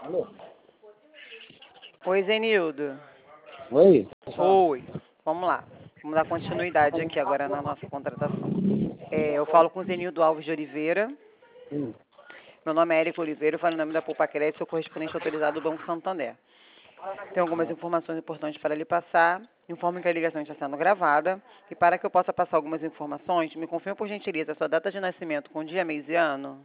Alô? Oi, Zenildo. Oi? Oi. Vamos lá. Vamos dar continuidade aqui agora na nossa contratação. Eu falo com o Zenildo Alves de Oliveira. Sim. Meu nome é Érico Oliveira, eu falo em nome da Poupa Crédito, sou correspondente autorizado do Banco Santander. Tenho algumas informações importantes para lhe passar. Informo que a ligação está sendo gravada. E para que eu possa passar algumas informações, me confirme por gentileza a sua data de nascimento com dia, mês e ano.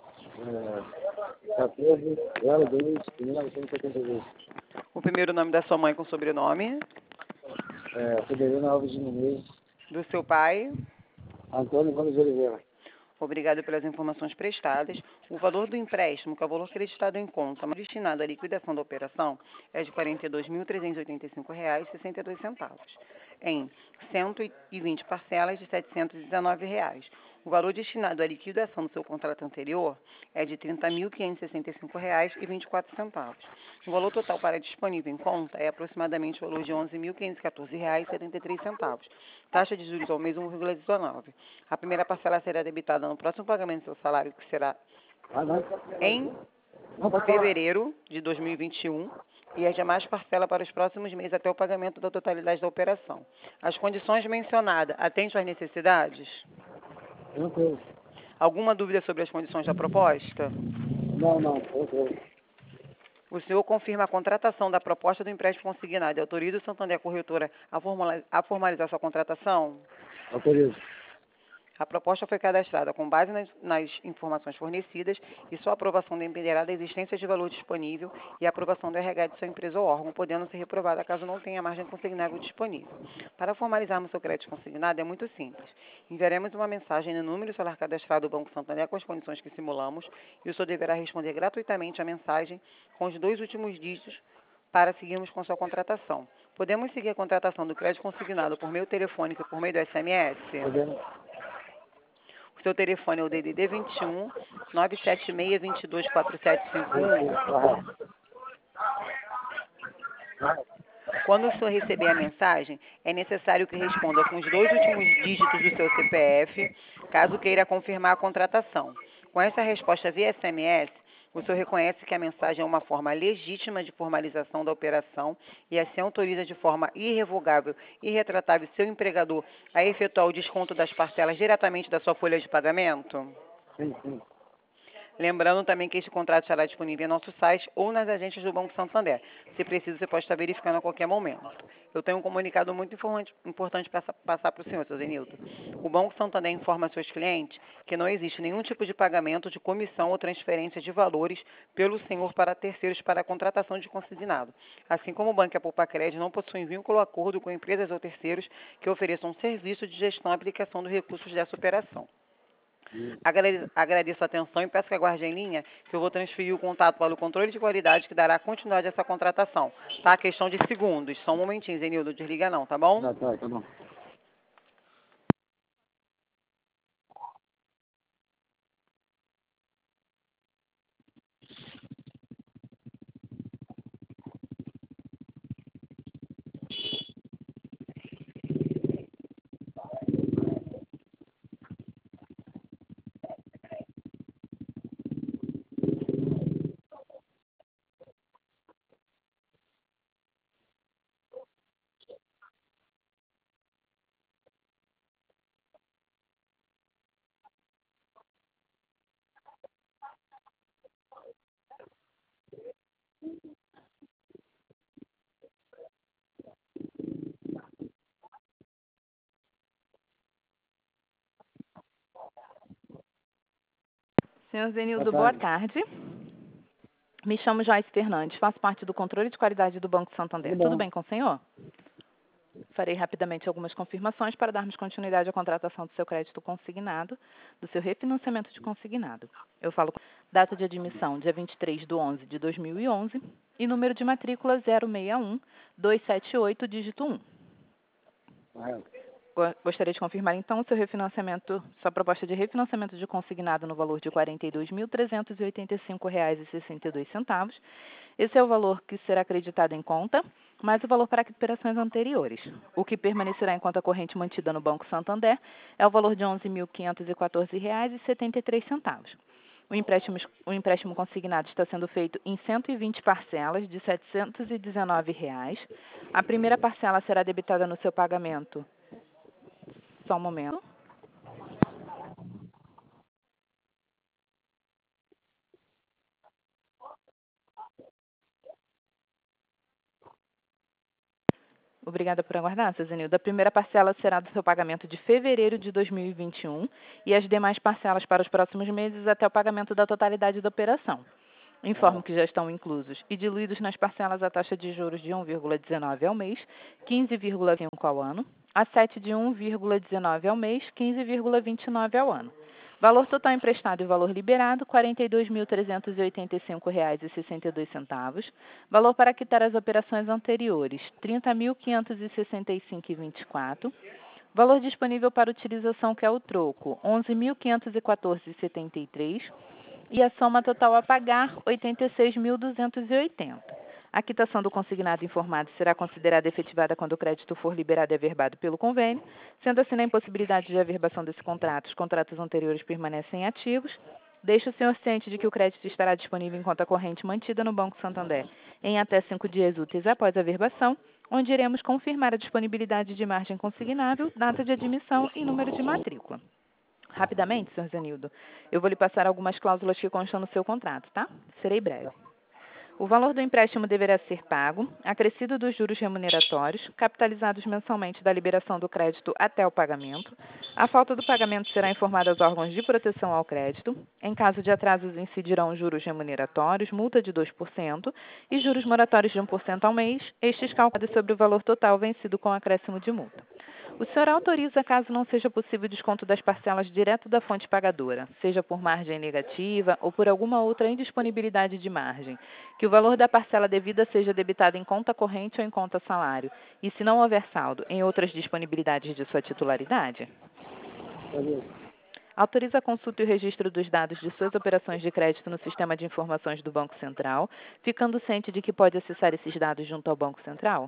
14/02/1972. O primeiro nome da sua mãe com sobrenome. Severino Alves de Nunes. Do seu pai. Antônio Gomes de Oliveira. Obrigado pelas informações prestadas. O valor do empréstimo, que é o valor acreditado em conta, mas destinado à liquidação da operação, é de R$ 42.385,62, em 120 parcelas de R$ 719. O valor destinado à liquidação do seu contrato anterior é de R$ 30.565,24. O valor total para disponível em conta é aproximadamente o valor de R$ 11.514,73. Taxa de juros ao mês 1,19. A primeira parcela será debitada no próximo pagamento do seu salário, que será em fevereiro de 2021, e as demais parcelas para os próximos meses até o pagamento da totalidade da operação. As condições mencionadas atendem às necessidades? Tranquilo. Alguma dúvida sobre as condições da proposta? Não, tranquilo. O senhor confirma a contratação da proposta do empréstimo consignado e autoriza o Santander Corretora a formalizar sua contratação? Autorizo. A proposta foi cadastrada com base nas informações fornecidas e sua aprovação dependerá da existência de valor disponível e a aprovação do RH de sua empresa ou órgão, podendo ser reprovada caso não tenha margem consignável disponível. Para formalizarmos seu crédito consignado é muito simples. Enviaremos uma mensagem no número celular cadastrado do Banco Santander com as condições que simulamos e o senhor deverá responder gratuitamente a mensagem com os 2 últimos dígitos para seguirmos com sua contratação. Podemos seguir a contratação do crédito consignado por meio telefônico e por meio do SMS? Podemos. O seu telefone é o DDD 21 976 22 4751. Quando o senhor receber a mensagem, é necessário que responda com os 2 últimos dígitos do seu CPF, caso queira confirmar a contratação. Com essa resposta via SMS, o senhor reconhece que a mensagem é uma forma legítima de formalização da operação e assim autoriza de forma irrevogável e irretratável seu empregador a efetuar o desconto das parcelas diretamente da sua folha de pagamento? Sim. Lembrando também que este contrato estará disponível em nosso site ou nas agências do Banco Santander. Se preciso, você pode estar verificando a qualquer momento. Eu tenho um comunicado muito importante para passar para o senhor, seu Zenildo. O Banco Santander informa a seus clientes que não existe nenhum tipo de pagamento de comissão ou transferência de valores pelo senhor para terceiros para a contratação de consignado. Assim como o Banco e a Poupa Crédito não possuem vínculo ou acordo com empresas ou terceiros que ofereçam serviço de gestão e aplicação dos recursos dessa operação. Agradeço a atenção e peço que aguarde em linha, que eu vou transferir o contato para o controle de qualidade que dará continuidade a essa contratação. Tá? Questão de segundos. Só um momentinho, Zenildo. Desliga não, tá bom? Tá bom. Senhor Zenildo, boa tarde. Me chamo Joyce Fernandes, faço parte do controle de qualidade do Banco Santander. Tudo bem com o senhor? Farei rapidamente algumas confirmações para darmos continuidade à contratação do seu crédito consignado, do seu refinanciamento de consignado. Eu falo com data de admissão, dia 23/11/2011, e número de matrícula 061-278, dígito 1. Gostaria de confirmar, então, o seu refinanciamento, sua proposta de refinanciamento de consignado no valor de R$ 42.385,62. Esse é o valor que será acreditado em conta, mais o valor para operações anteriores. O que permanecerá em conta corrente mantida no Banco Santander é o valor de R$ 11.514,73. O empréstimo consignado está sendo feito em 120 parcelas de R$ 719. A primeira parcela será debitada no seu pagamento. Só um momento. Obrigada por aguardar, seu Zenildo. A primeira parcela será do seu pagamento de fevereiro de 2021 e as demais parcelas para os próximos meses até o pagamento da totalidade da operação. Informo que já estão inclusos e diluídos nas parcelas a taxa de juros de 1,19 ao mês, 15,5 ao ano, a 7 de 1,19 ao mês, 15,29 ao ano. Valor total emprestado e valor liberado, R$ 42.385,62. Valor para quitar as operações anteriores, R$ 30.565,24. Valor disponível para utilização, que é o troco, R$ 11.514,73. E a soma total a pagar, R$ 86.280. A quitação do consignado informado será considerada efetivada quando o crédito for liberado e averbado pelo convênio. Sendo assim, na impossibilidade de averbação desse contrato, os contratos anteriores permanecem ativos. Deixe o senhor ciente de que o crédito estará disponível em conta corrente mantida no Banco Santander em até 5 dias úteis após a averbação, onde iremos confirmar a disponibilidade de margem consignável, data de admissão e número de matrícula. Rapidamente, senhor Zenildo, eu vou lhe passar algumas cláusulas que constam no seu contrato, tá? Serei breve. O valor do empréstimo deverá ser pago, acrescido dos juros remuneratórios, capitalizados mensalmente da liberação do crédito até o pagamento. A falta do pagamento será informada aos órgãos de proteção ao crédito. Em caso de atrasos, incidirão juros remuneratórios, multa de 2% e juros moratórios de 1% ao mês, estes calculados sobre o valor total vencido com acréscimo de multa. O senhor autoriza, caso não seja possível o desconto das parcelas direto da fonte pagadora, seja por margem negativa ou por alguma outra indisponibilidade de margem, que o valor da parcela devida seja debitado em conta corrente ou em conta salário, e se não houver saldo, em outras disponibilidades de sua titularidade? Autoriza a consulta e o registro dos dados de suas operações de crédito no sistema de informações do Banco Central, ficando ciente de que pode acessar esses dados junto ao Banco Central?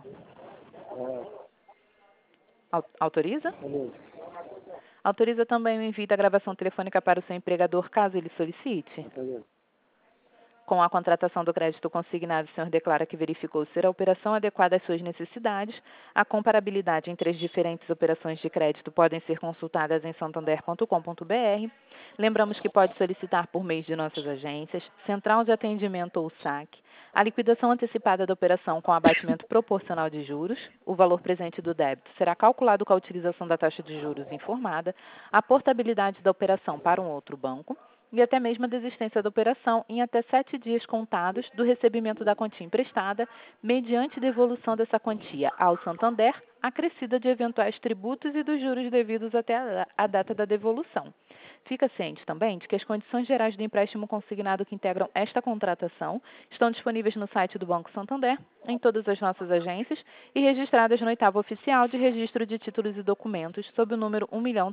Autoriza? Autoriza também o envio da gravação telefônica para o seu empregador, caso ele solicite? Com a contratação do crédito consignado, o senhor declara que verificou ser a operação adequada às suas necessidades. A comparabilidade entre as diferentes operações de crédito podem ser consultadas em santander.com.br. Lembramos que pode solicitar por meio de nossas agências, central de atendimento ou saque, a liquidação antecipada da operação com abatimento proporcional de juros. O valor presente do débito será calculado com a utilização da taxa de juros informada, a portabilidade da operação para um outro banco e até mesmo a desistência da operação em até 7 dias contados do recebimento da quantia emprestada, mediante devolução dessa quantia ao Santander, acrescida de eventuais tributos e dos juros devidos até a data da devolução. Fica ciente também de que as condições gerais do empréstimo consignado que integram esta contratação estão disponíveis no site do Banco Santander, em todas as nossas agências e registradas no 8º Oficial de Registro de Títulos e Documentos, sob o número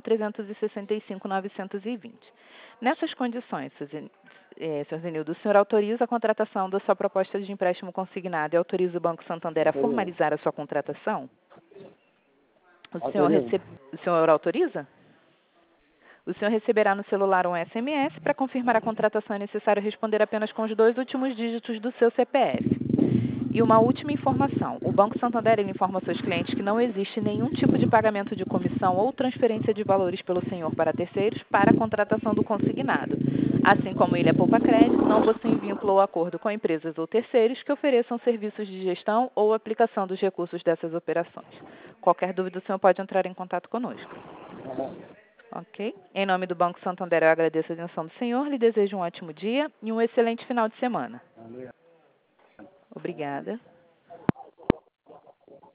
1.365.920. Nessas condições, senhor Zenildo, o senhor autoriza a contratação da sua proposta de empréstimo consignado e autoriza o Banco Santander a formalizar a sua contratação? O senhor autoriza? O senhor receberá no celular um SMS. Para confirmar a contratação é necessário responder apenas com os 2 últimos dígitos do seu CPF. E uma última informação. O Banco Santander informa aos seus clientes que não existe nenhum tipo de pagamento de comissão ou transferência de valores pelo senhor para terceiros para a contratação do consignado. Assim como ele é poupa-crédito, não possui vínculo ou acordo com empresas ou terceiros que ofereçam serviços de gestão ou aplicação dos recursos dessas operações. Qualquer dúvida, o senhor pode entrar em contato conosco. Ok? Em nome do Banco Santander, eu agradeço a atenção do senhor, lhe desejo um ótimo dia e um excelente final de semana. Obrigada.